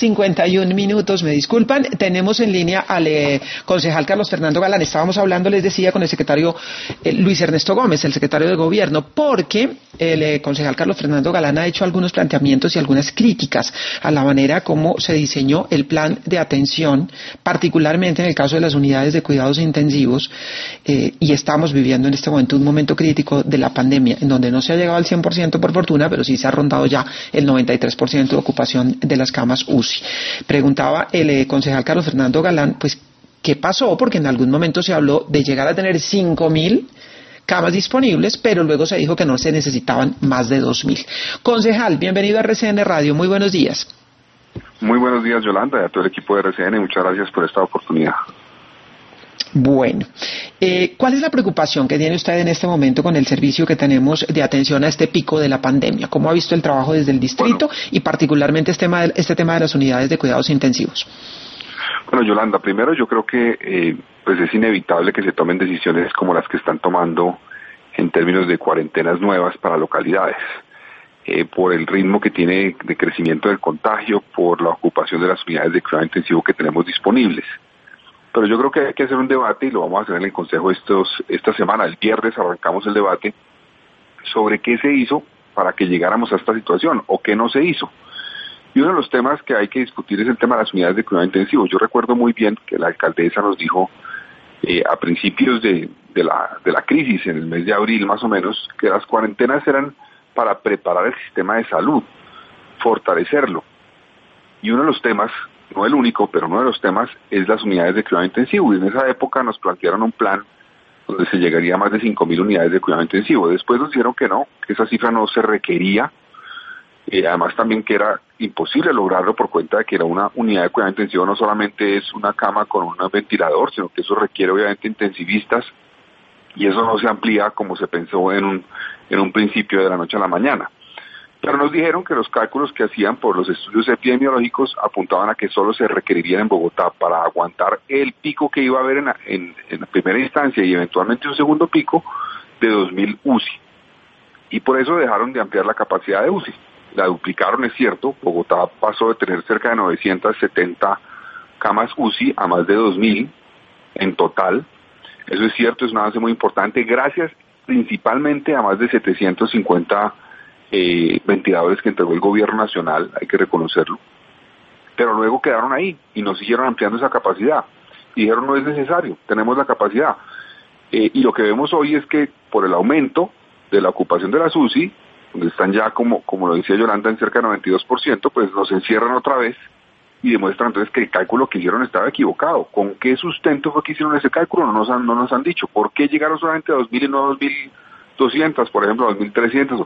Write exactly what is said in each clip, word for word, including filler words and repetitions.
cincuenta y un minutos, me disculpan. Tenemos en línea al eh, concejal Carlos Fernando Galán. Estábamos hablando, les decía, con el secretario eh, Luis Ernesto Gómez, el secretario de Gobierno, porque el eh, concejal Carlos Fernando Galán ha hecho algunos planteamientos y algunas críticas a la manera como se diseñó el plan de atención, particularmente en el caso de las unidades de cuidados intensivos, eh, y estamos viviendo en este momento un momento crítico de la pandemia, en donde no se ha llegado al cien por ciento por fortuna, pero sí se ha rondado ya el noventa y tres por ciento de ocupación de las camas U C I. Preguntaba el eh, concejal Carlos Fernando Galán, pues, ¿qué pasó? Porque en algún momento se habló de llegar a tener cinco mil camas disponibles, pero luego se dijo que no se necesitaban más de dos mil. Concejal, bienvenido a R C N Radio, muy buenos días. Muy buenos días, Yolanda, y a todo el equipo de R C N, muchas gracias por esta oportunidad. Bueno, eh, ¿cuál es la preocupación que tiene usted en este momento con el servicio que tenemos de atención a este pico de la pandemia? ¿Cómo ha visto el trabajo desde el distrito bueno, y particularmente este tema, de, este tema de las unidades de cuidados intensivos? Bueno, Yolanda, primero yo creo que eh, pues es inevitable que se tomen decisiones como las que están tomando en términos de cuarentenas nuevas para localidades, eh, por el ritmo que tiene de crecimiento del contagio, por la ocupación de las unidades de cuidado intensivo que tenemos disponibles. Pero yo creo que hay que hacer un debate y lo vamos a hacer en el Consejo estos, esta semana. El viernes arrancamos el debate sobre qué se hizo para que llegáramos a esta situación o qué no se hizo. Y uno de los temas que hay que discutir es el tema de las unidades de cuidado intensivo. Yo recuerdo muy bien que la alcaldesa nos dijo eh, a principios de, de, la, de la crisis, en el mes de abril más o menos, que las cuarentenas eran para preparar el sistema de salud, fortalecerlo. Y uno de los temas, no el único, pero uno de los temas es las unidades de cuidado intensivo. Y en esa época nos plantearon un plan donde se llegaría a más de cinco mil unidades de cuidado intensivo. Después nos dijeron que no, que esa cifra no se requería. Eh, además también que era imposible lograrlo por cuenta de que era una unidad de cuidado intensivo, no solamente es una cama con un ventilador, sino que eso requiere obviamente intensivistas y eso no se amplía como se pensó en un, en un principio de la noche a la mañana. Pero nos dijeron que los cálculos que hacían por los estudios epidemiológicos apuntaban a que solo se requeriría en Bogotá para aguantar el pico que iba a haber en, en, en la primera instancia y eventualmente un segundo pico de dos mil U C I. Y por eso dejaron de ampliar la capacidad de U C I. La duplicaron, es cierto. Bogotá pasó de tener cerca de novecientas setenta camas U C I a más de dos mil en total. Eso es cierto, es un avance muy importante, gracias principalmente a más de setecientos cincuenta Eh, ventiladores que entregó el gobierno nacional, hay que reconocerlo, pero luego quedaron ahí y no siguieron ampliando esa capacidad y dijeron no es necesario, tenemos la capacidad eh, y lo que vemos hoy es que por el aumento de la ocupación de las U C I, donde están ya como, como lo decía Yolanda en cerca del noventa y dos por ciento, pues nos encierran otra vez y demuestran entonces que el cálculo que hicieron estaba equivocado. ¿Con qué sustento fue que hicieron ese cálculo? No nos han, no nos han dicho. ¿Por qué llegaron solamente a dos mil y no a dos mil doscientos, por ejemplo, a dos mil trescientos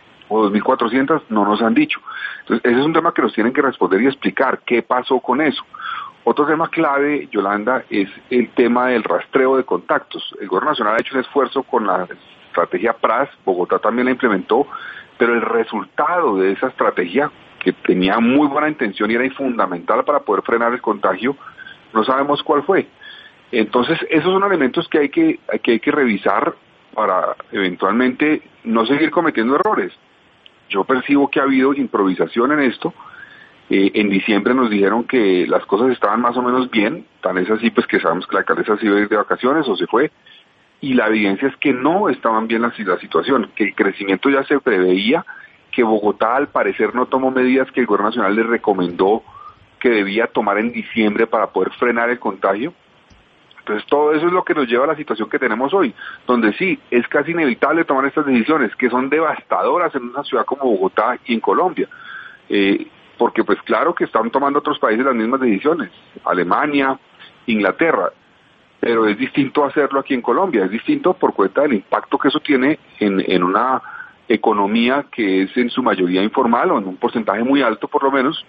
o dos mil cuatrocientos? No nos han dicho. Entonces, ese es un tema que nos tienen que responder y explicar qué pasó con eso. Otro tema clave, Yolanda, es el tema del rastreo de contactos. El gobierno nacional ha hecho un esfuerzo con la estrategia P R A S, Bogotá también la implementó, pero el resultado de esa estrategia, que tenía muy buena intención y era fundamental para poder frenar el contagio, no sabemos cuál fue. Entonces, esos son elementos que hay que, que hay que revisar para eventualmente no seguir cometiendo errores. Yo percibo que ha habido improvisación en esto. Eh, en diciembre nos dijeron que las cosas estaban más o menos bien, tan es así pues que sabemos que la alcaldesa se iba a ir de vacaciones o se fue, y la evidencia es que no estaban bien la, la situación, que el crecimiento ya se preveía, que Bogotá al parecer no tomó medidas que el gobierno nacional le recomendó que debía tomar en diciembre para poder frenar el contagio. Entonces todo eso es lo que nos lleva a la situación que tenemos hoy, donde sí, es casi inevitable tomar estas decisiones, que son devastadoras en una ciudad como Bogotá y en Colombia, eh, porque pues claro que están tomando otros países las mismas decisiones, Alemania, Inglaterra, pero es distinto hacerlo aquí en Colombia, es distinto por cuenta del impacto que eso tiene en, en una economía que es en su mayoría informal o en un porcentaje muy alto por lo menos,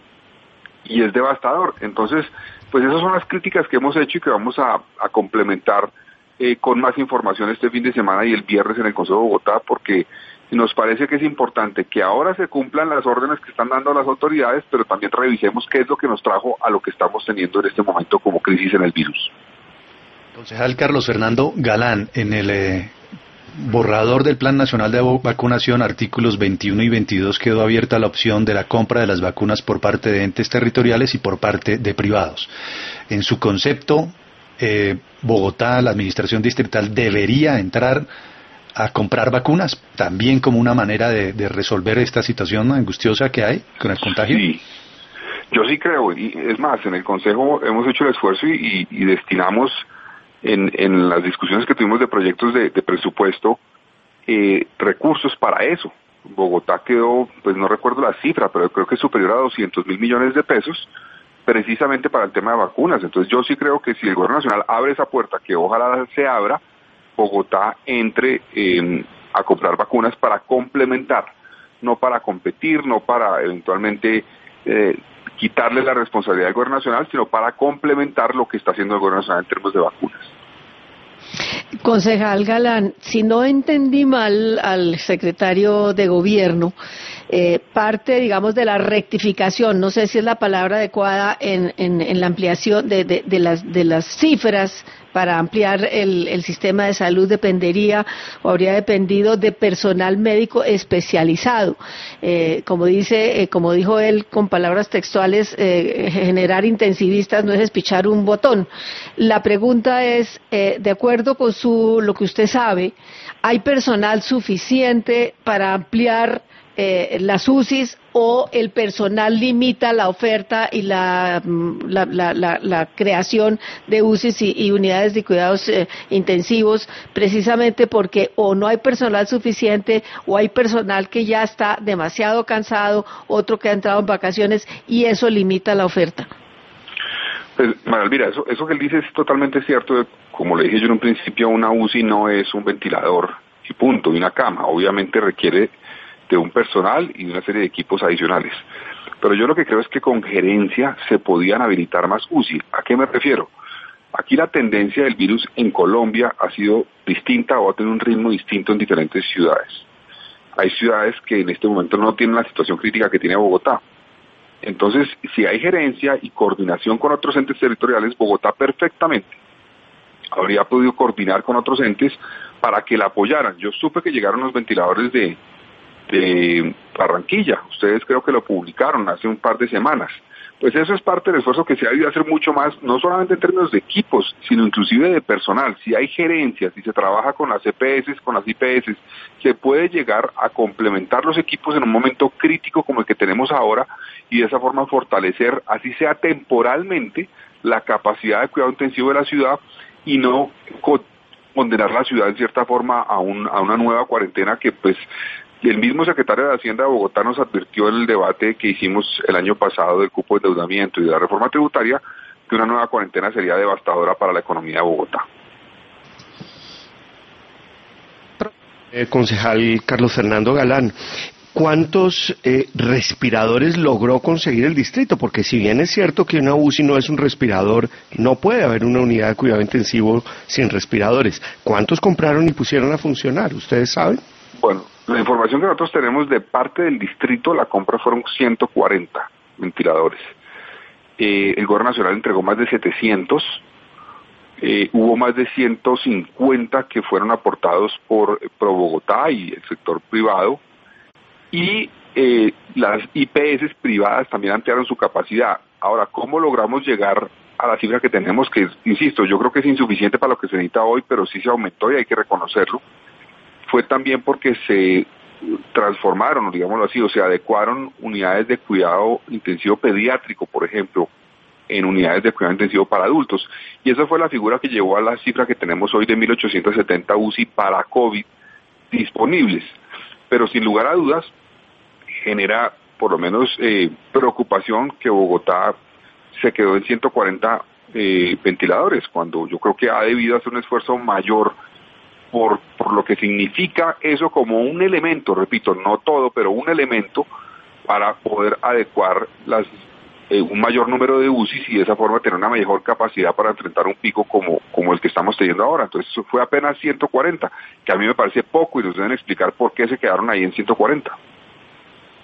y es devastador. Entonces, pues esas son las críticas que hemos hecho y que vamos a, a complementar eh, con más información este fin de semana y el viernes en el Consejo de Bogotá, porque nos parece que es importante que ahora se cumplan las órdenes que están dando las autoridades, pero también revisemos qué es lo que nos trajo a lo que estamos teniendo en este momento como crisis en el virus. Concejal Carlos Fernando Galán, en el eh, borrador del Plan Nacional de Vacunación, artículos veintiuno y veintidós, quedó abierta la opción de la compra de las vacunas por parte de entes territoriales y por parte de privados. En su concepto, eh, Bogotá, la administración distrital, debería entrar a comprar vacunas, también como una manera de, de resolver esta situación angustiosa que hay con el contagio. Sí, yo sí creo, y es más, en el Consejo hemos hecho el esfuerzo y, y, y destinamos en, en las discusiones que tuvimos de proyectos de, de presupuesto eh, recursos para eso. Bogotá quedó, pues no recuerdo la cifra, pero creo que es superior a doscientos mil millones de pesos precisamente para el tema de vacunas. Entonces yo sí creo que si el gobierno nacional abre esa puerta, que ojalá se abra, Bogotá entre eh, a comprar vacunas para complementar, no para competir, no para eventualmente eh, quitarle la responsabilidad al gobierno nacional, sino para complementar lo que está haciendo el gobierno nacional en términos de vacunas. Concejal Galán, si no entendí mal al secretario de Gobierno, eh, parte, digamos, de la rectificación, no sé si es la palabra adecuada, en, en, en la ampliación de, de, de, las, de las cifras para ampliar el, el sistema de salud dependería o habría dependido de personal médico especializado. Eh, como dice, eh, como dijo él con palabras textuales, eh, generar intensivistas no es espichar un botón. La pregunta es, eh, de acuerdo con su, lo que usted sabe, ¿hay personal suficiente para ampliar Eh, las U C Is o el personal limita la oferta y la, la, la, la, la creación de U C Is y, y unidades de cuidados eh, intensivos precisamente porque o no hay personal suficiente o hay personal que ya está demasiado cansado, otro que ha entrado en vacaciones y eso limita la oferta? Pues, María Elvira, eso, eso que él dice es totalmente cierto. Como le dije yo en un principio, una U C I no es un ventilador y punto, y una cama. Obviamente requiere de un personal y de una serie de equipos adicionales. Pero yo lo que creo es que con gerencia se podían habilitar más U C I. ¿A qué me refiero? Aquí la tendencia del virus en Colombia ha sido distinta o ha tenido un ritmo distinto en diferentes ciudades. Hay ciudades que en este momento no tienen la situación crítica que tiene Bogotá. Entonces, si hay gerencia y coordinación con otros entes territoriales, Bogotá perfectamente habría podido coordinar con otros entes para que la apoyaran. Yo supe que llegaron los ventiladores de de Barranquilla, ustedes creo que lo publicaron hace un par de semanas. Pues eso es parte del esfuerzo que se ha debido hacer mucho más, no solamente en términos de equipos, sino inclusive de personal. Si hay gerencias, si se trabaja con las E P S, con las I P S, se puede llegar a complementar los equipos en un momento crítico como el que tenemos ahora y de esa forma fortalecer, así sea temporalmente, la capacidad de cuidado intensivo de la ciudad y no condenar la ciudad en cierta forma a, un, a una nueva cuarentena que pues y el mismo secretario de Hacienda de Bogotá nos advirtió en el debate que hicimos el año pasado del cupo de endeudamiento y de la reforma tributaria que una nueva cuarentena sería devastadora para la economía de Bogotá. Eh, concejal Carlos Fernando Galán, ¿cuántos eh, respiradores logró conseguir el distrito? Porque si bien es cierto que una U C I no es un respirador, no puede haber una unidad de cuidado intensivo sin respiradores. ¿Cuántos compraron y pusieron a funcionar? ¿Ustedes saben? Bueno, la información que nosotros tenemos de parte del distrito, la compra fueron ciento cuarenta ventiladores. Eh, el gobierno nacional entregó más de setecientos, eh, hubo más de ciento cincuenta que fueron aportados por Pro Bogotá y el sector privado, y eh, las I P S privadas también ampliaron su capacidad. Ahora, ¿cómo logramos llegar a la cifra que tenemos? Que, insisto, yo creo que es insuficiente para lo que se necesita hoy, pero sí se aumentó y hay que reconocerlo. Fue también porque se transformaron, digámoslo así, o se adecuaron unidades de cuidado intensivo pediátrico, por ejemplo, en unidades de cuidado intensivo para adultos. Y esa fue la figura que llevó a la cifra que tenemos hoy de mil ochocientos setenta U C I para COVID disponibles. Pero sin lugar a dudas, genera por lo menos eh, preocupación que Bogotá se quedó en ciento cuarenta eh, ventiladores, cuando yo creo que ha debido hacer un esfuerzo mayor Por, por lo que significa eso como un elemento, repito, no todo, pero un elemento para poder adecuar las, eh, un mayor número de U C Is y de esa forma tener una mejor capacidad para enfrentar un pico como, como el que estamos teniendo ahora. Entonces eso fue apenas ciento cuarenta, que a mí me parece poco y nos deben explicar por qué se quedaron ahí en ciento cuarenta.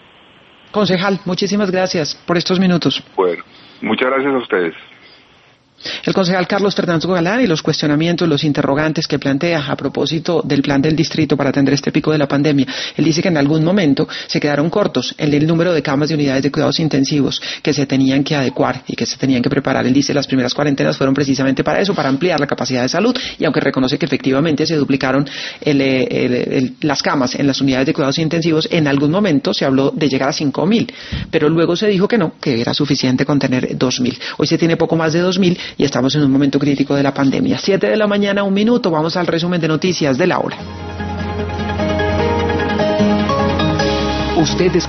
Concejal, muchísimas gracias por estos minutos. Bueno, muchas gracias a ustedes. El concejal Carlos Fernando Galán y los cuestionamientos, los interrogantes que plantea a propósito del plan del distrito para atender este pico de la pandemia. Él dice que en algún momento se quedaron cortos en el número de camas de unidades de cuidados intensivos que se tenían que adecuar y que se tenían que preparar. Él dice que las primeras cuarentenas fueron precisamente para eso, para ampliar la capacidad de salud, y aunque reconoce que efectivamente se duplicaron el, el, el, las camas en las unidades de cuidados intensivos, en algún momento se habló de llegar a cinco mil, pero luego se dijo que no, que era suficiente con tener dos mil. Hoy se tiene poco más de dos mil y estamos en un momento crítico de la pandemia. Siete de la mañana, un minuto, vamos al resumen de noticias de la hora. Ustedes